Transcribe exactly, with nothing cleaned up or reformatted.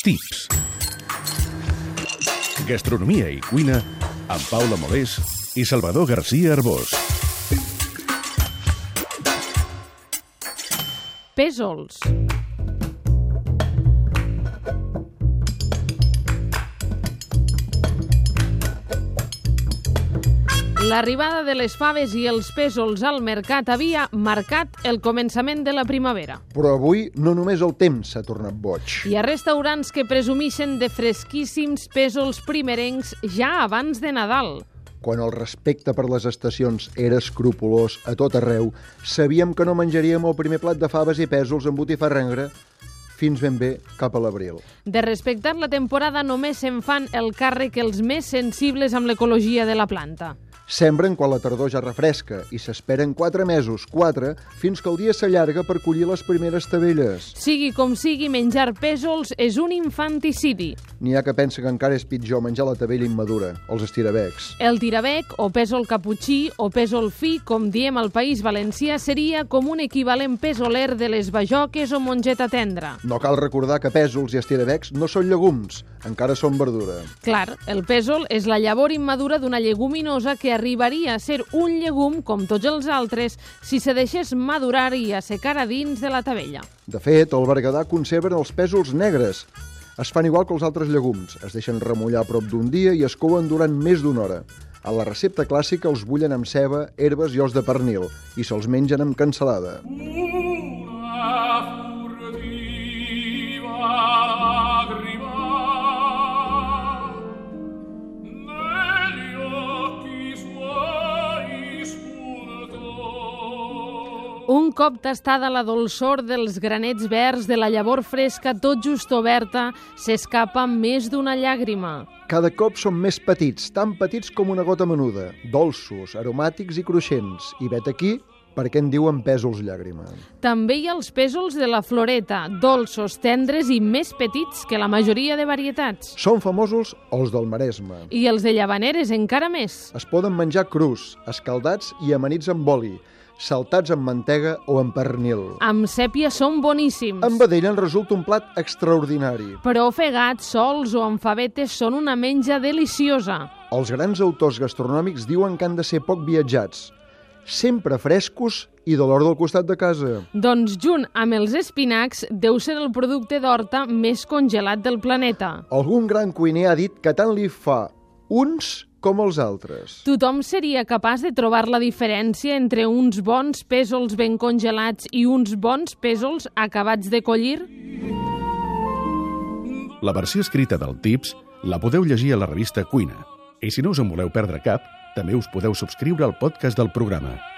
Tips. Gastronomia i cuina amb Paula Molés i Salvador García Arbós. Pèsols. L'arribada de les faves i els pèsols al mercat havia marcat el començament de la primavera. Però avui no només el temps s'ha tornat boig. Hi ha restaurants que presumixen de fresquíssims pèsols primerencs ja abans de Nadal. Quan el respecte per les estacions era escrupolós a tot arreu, sabíem que no menjaríem el primer plat de faves i pèsols amb botifarra fins ben bé cap a l'abril. De respectar la temporada només se'n fan el càrrec els més sensibles amb l'ecologia de la planta. Sembren quan la tardor ja refresca i s'esperen quatre mesos, quatre, fins que el dia s'allarga per collir les primeres tavelles. Sigui com sigui, menjar pèsols és un infanticidi. N'hi ha que pensa que encara és pitjor menjar la tavella immadura, els estirabecs. El tirabec, o pèsol caputxí, o pèsol fi, com diem al País Valencià, seria com un equivalent pèsoler de les bajoques o mongeta tendra. No cal recordar que pèsols i estirabecs no són llegums, encara són verdura. Clar, el pèsol és la llavor immadura d'una lleguminosa que arribaria a ser un llegum com tots els altres si se deixés madurar i assecar a dins de la tavella. De fet, al Berguedà conserven els pèsols negres. Es fan igual que els altres llegums, es deixen remullar a prop d'un dia i es couen durant més d'una hora. A la recepta clàssica els bullen amb ceba, herbes i os de pernil i se'ls mengen amb cansalada. Un cop tastada la dolçor dels granets verds de la llavor fresca tot just oberta, s'escapa més d'una llàgrima. Cada cop són més petits, tan petits com una gota menuda, dolços, aromàtics i cruixents. I vet aquí perquè en diuen pèsols llàgrima. També hi ha els pèsols de la floreta, dolços, tendres i més petits que la majoria de varietats. Són famosos els del Maresme. I els de Llavaneres encara més. Es poden menjar crus, escaldats i amanits amb oli, saltats amb mantega o amb pernil. Amb sèpia són boníssims. Amb vedella en resulta un plat extraordinari. Però ofegats, sols o amb favetes són una menja deliciosa. Els grans autors gastronòmics diuen que han de ser poc viatjats, sempre frescos i de l'hort del costat de casa. Doncs junt amb els espinacs deu ser el producte d'horta més congelat del planeta. Algun gran cuiner ha dit que tant li fa uns com els altres. Tothom seria capaç de trobar la diferència entre uns bons pèsols ben congelats i uns bons pèsols acabats de collir? La versió escrita del Tips la podeu llegir a la revista Cuina. I si no us en voleu perdre cap, també us podeu subscriure al podcast del programa.